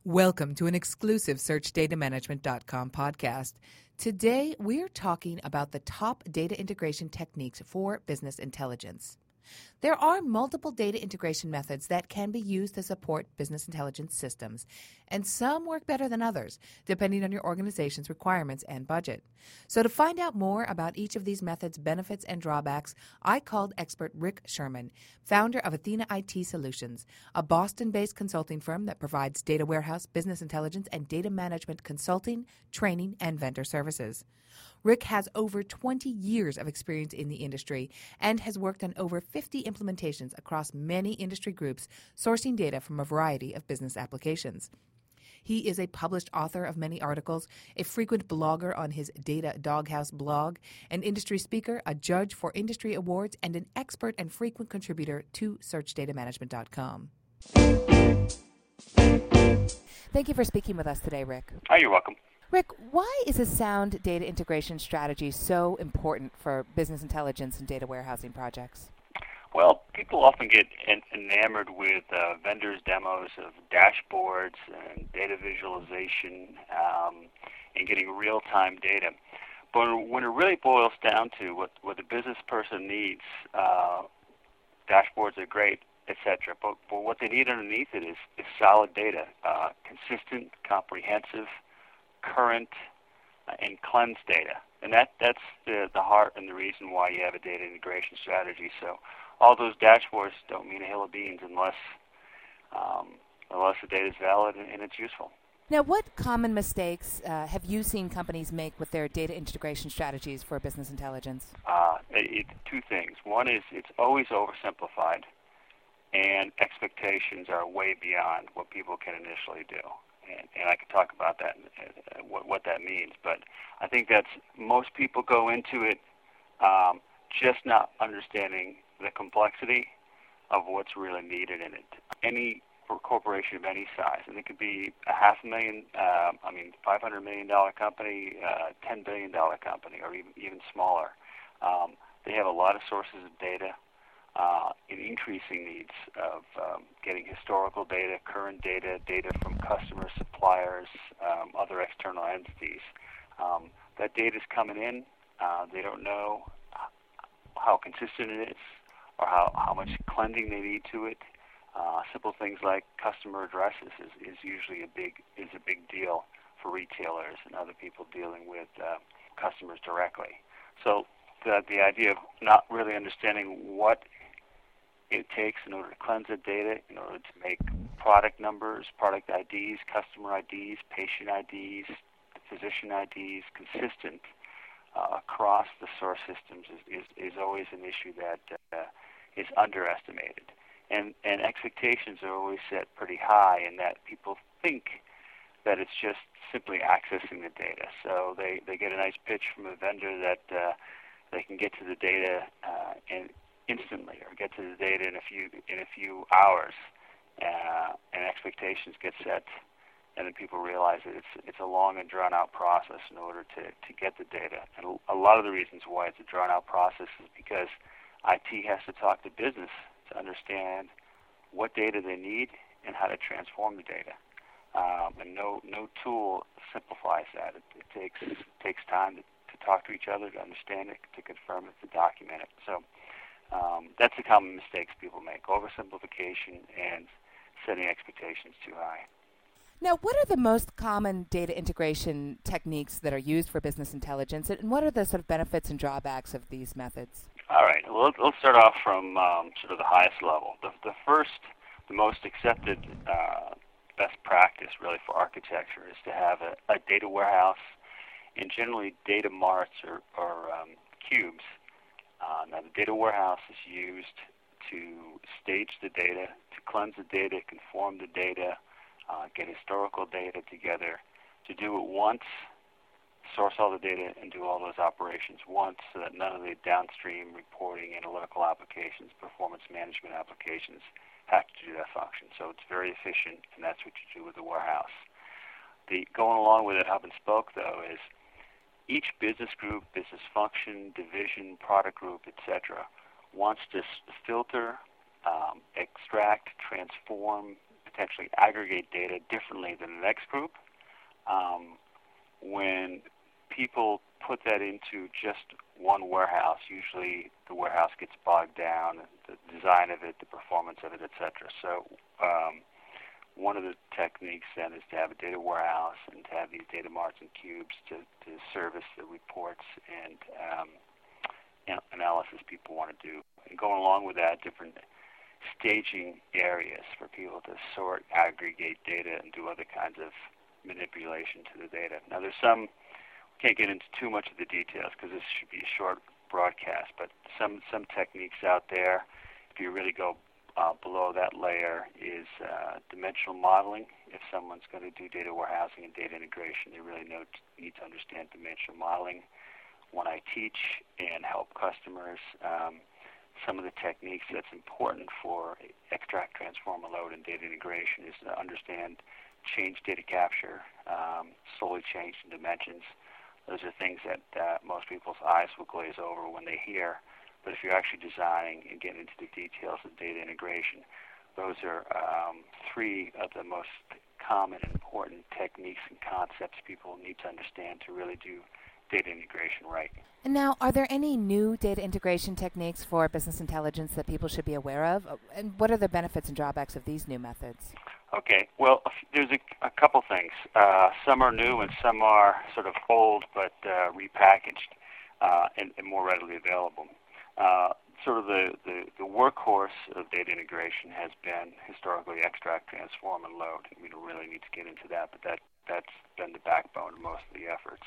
Welcome to an exclusive SearchDataManagement.com podcast. Today, we're talking about the top data integration techniques for business intelligence. There are multiple data integration methods that can be used to support business intelligence systems, and some work better than others, depending on your organization's requirements and budget. So to find out more about each of these methods' benefits and drawbacks, I called expert Rick Sherman, founder of Athena IT Solutions, a Boston-based consulting firm that provides data warehouse, business intelligence, and data management consulting, training, and vendor services. Rick has over 20 years of experience in the industry and has worked on over 50 implementations across many industry groups, sourcing data from a variety of business applications. He is a published author of many articles, a frequent blogger on his Data Doghouse blog, an industry speaker, a judge for industry awards, and an expert and frequent contributor to SearchDataManagement.com. Thank you for speaking with us today, Rick. Oh, you're welcome. Rick, why is a sound data integration strategy so important for business intelligence and data warehousing projects? Well, people often get enamored with vendors' demos of dashboards and data visualization and getting real-time data. But when it really boils down to what the business person needs, dashboards are great, etc. But what they need underneath it is solid data, consistent, comprehensive, current, and cleansed data. And that's the heart and the reason why you have a data integration strategy. So all those dashboards don't mean a hill of beans unless the data is valid and it's useful. Now, what common mistakes have you seen companies make with their data integration strategies for business intelligence? Two things. One is it's always oversimplified, and expectations are way beyond what people can initially do. And I could talk about that, what that means. But I think that's most people go into it just not understanding the complexity of what's really needed in it. Any corporation of any size, and it could be a $500 million company, $10 billion company, or even smaller. They have a lot of sources of data. In increasing needs of getting historical data, current data, data from customers, suppliers, other external entities. That data is coming in. They don't know how consistent it is or how much cleansing they need to it. Simple things like customer addresses is usually a big deal for retailers and other people dealing with customers directly. So the idea of not really understanding what it takes in order to cleanse the data, in order to make product numbers, product IDs, customer IDs, patient IDs, physician IDs consistent across the source systems is always an issue that is underestimated. And expectations are always set pretty high in that people think that it's just simply accessing the data. So they get a nice pitch from a vendor that they can get to the data instantly, or get to the data in a few hours, and expectations get set, and then people realize that it's a long and drawn out process in order to get the data. And a lot of the reasons why it's a drawn out process is because IT has to talk to business to understand what data they need and how to transform the data. And no tool simplifies that. It takes time to talk to each other, to understand it, to confirm it, to document it. So that's the common mistakes people make: oversimplification and setting expectations too high. Now, what are the most common data integration techniques that are used for business intelligence, and what are the sort of benefits and drawbacks of these methods? All right. Well, let's start off from sort of the highest level. The most accepted best practice really for architecture is to have a data warehouse, and generally data marts or cubes. Now, the data warehouse is used to stage the data, to cleanse the data, conform the data, get historical data together, to do it once, source all the data, and do all those operations once, so that none of the downstream reporting, analytical applications, performance management applications have to do that function. So it's very efficient, and that's what you do with the warehouse. Going along with it, hub and spoke, though, is each business group, business function, division, product group, etc., wants to filter, extract, transform, potentially aggregate data differently than the next group. When people put that into just one warehouse, usually the warehouse gets bogged down, the design of it, the performance of it, etc. So one of the techniques then is to have a data warehouse and to have these data marts and cubes to service the reports and analysis people want to do. And going along with that, different staging areas for people to sort, aggregate data, and do other kinds of manipulation to the data. Now there's some, can't get into too much of the details because this should be a short broadcast, but some techniques out there, if you really go below that layer, is dimensional modeling. If someone's going to do data warehousing and data integration, they really need to understand dimensional modeling. When I teach and help customers, some of the techniques that's important for extract, transform, and load and data integration is to understand change data capture, solely changed in dimensions. Those are things that most people's eyes will glaze over when they hear. But if you're actually designing and getting into the details of data integration, those are three of the most common and important techniques and concepts people need to understand to really do data integration right. And now, are there any new data integration techniques for business intelligence that people should be aware of? And what are the benefits and drawbacks of these new methods? Okay, well, there's a couple things. Some are new and some are sort of old but repackaged and more readily available. Sort of the workhorse of data integration has been historically extract, transform, and load. We don't really need to get into that, but that's been the backbone of most of the efforts.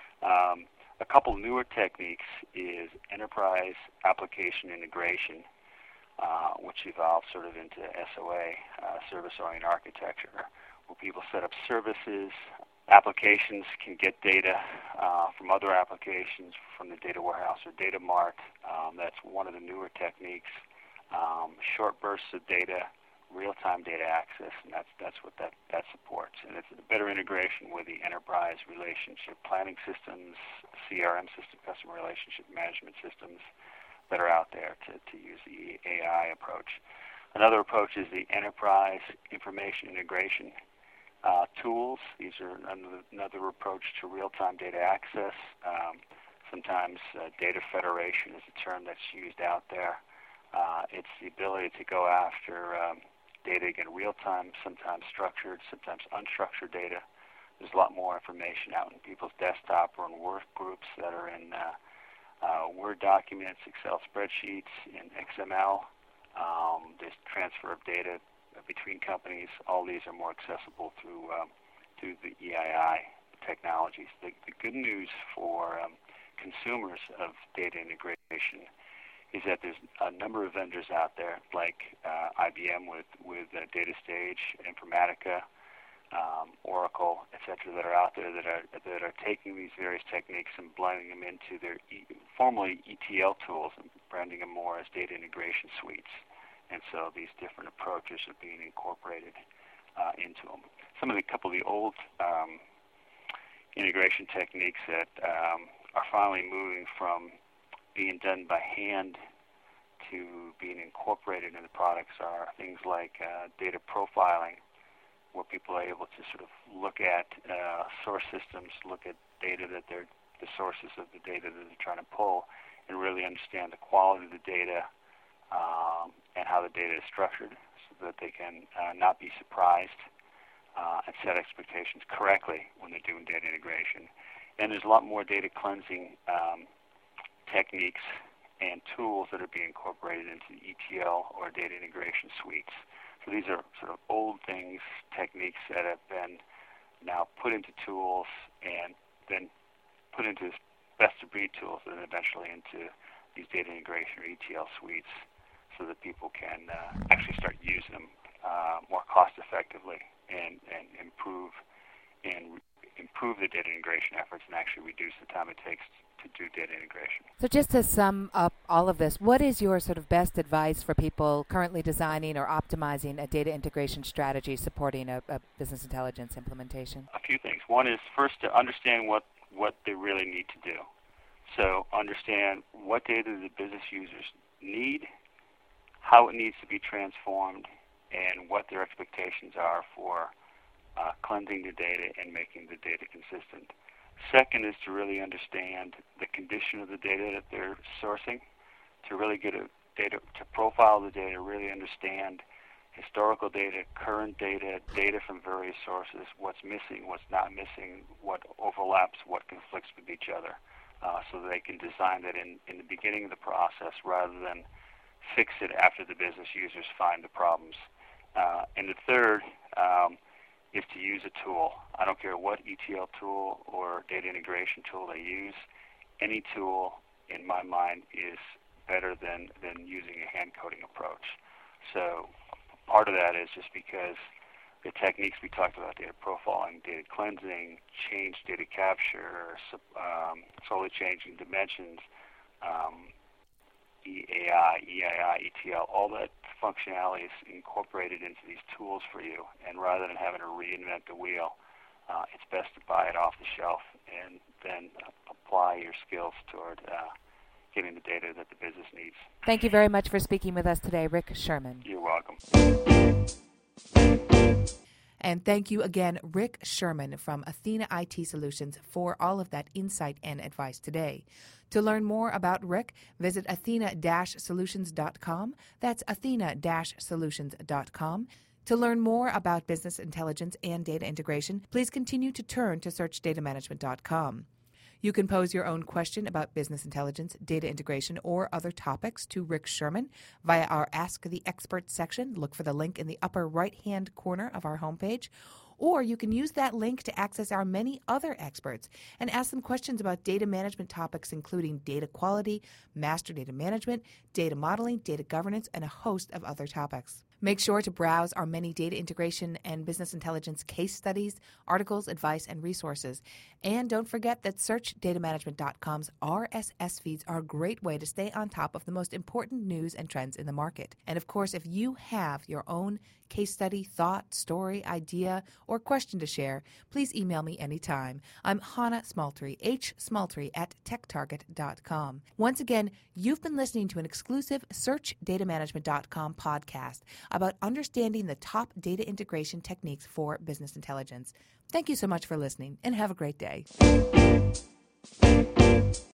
A couple newer techniques is enterprise application integration, which evolved sort of into SOA, service-oriented architecture, where people set up services. Applications can get data from other applications from the data warehouse or data mart. That's one of the newer techniques. Short bursts of data, real-time data access, and that's what that supports. And it's a better integration with the enterprise relationship planning systems, CRM system, customer relationship management systems that are out there to use the AI approach. Another approach is the enterprise information integration tools. These are another approach to real-time data access. Sometimes data federation is a term that's used out there. It's the ability to go after data in real time, sometimes structured, sometimes unstructured data. There's a lot more information out in people's desktop or in work groups that are in Word documents, Excel spreadsheets, in XML. There's transfer of data between companies. All these are more accessible through the EII technologies. The good news for consumers of data integration is that there's a number of vendors out there, like IBM with DataStage, Informatica, Oracle, etc., that are out there that are taking these various techniques and blending them into their formerly ETL tools and branding them more as data integration suites. And so these different approaches are being incorporated into them. Couple of the old integration techniques that are finally moving from being done by hand to being incorporated into products are things like data profiling, where people are able to sort of look at source systems, look at data that the sources of the data that they're trying to pull, and really understand the quality of the data and how the data is structured, so that they can not be surprised and set expectations correctly when they're doing data integration. And there's a lot more data cleansing techniques and tools that are being incorporated into ETL or data integration suites. So these are sort of old things, techniques that have been now put into tools and then put into best-of-breed tools and then eventually into these data integration or ETL suites, so that people can actually start using them more cost-effectively and improve the data integration efforts and actually reduce the time it takes to do data integration. So just to sum up all of this, what is your sort of best advice for people currently designing or optimizing a data integration strategy supporting a business intelligence implementation? A few things. One is first to understand what they really need to do. So understand what data the business users need, how it needs to be transformed, and what their expectations are for cleansing the data and making the data consistent. Second is to really understand the condition of the data that they're sourcing, to really get to profile the data, really understand historical data, current data, data from various sources, what's missing, what's not missing, what overlaps, what conflicts with each other, so that they can design that in the beginning of the process rather than fix it after the business users find the problems. And the third is to use a tool. I don't care what ETL tool or data integration tool they use. Any tool, in my mind, is better than using a hand-coding approach. So part of that is just because the techniques we talked about, data profiling, data cleansing, change data capture, solely changing dimensions, EAI, EII, ETL, all that functionality is incorporated into these tools for you. And rather than having to reinvent the wheel, it's best to buy it off the shelf and then apply your skills toward getting the data that the business needs. Thank you very much for speaking with us today, Rick Sherman. You're welcome. And thank you again, Rick Sherman from Athena IT Solutions, for all of that insight and advice today. To learn more about Rick, visit athena-solutions.com. That's athena-solutions.com. To learn more about business intelligence and data integration, please continue to turn to searchdatamanagement.com. You can pose your own question about business intelligence, data integration, or other topics to Rick Sherman via our Ask the Expert section. Look for the link in the upper right-hand corner of our homepage. Or you can use that link to access our many other experts and ask them questions about data management topics, including data quality, master data management, data modeling, data governance, and a host of other topics. Make sure to browse our many data integration and business intelligence case studies, articles, advice, and resources. And don't forget that SearchDataManagement.com's RSS feeds are a great way to stay on top of the most important news and trends in the market. And of course, if you have your own case study, thought, story, idea, or question to share, please email me anytime. I'm Hannah Smultry, hsmultry@techtarget.com. Once again, you've been listening to an exclusive SearchDataManagement.com podcast about understanding the top data integration techniques for business intelligence. Thank you so much for listening, and have a great day.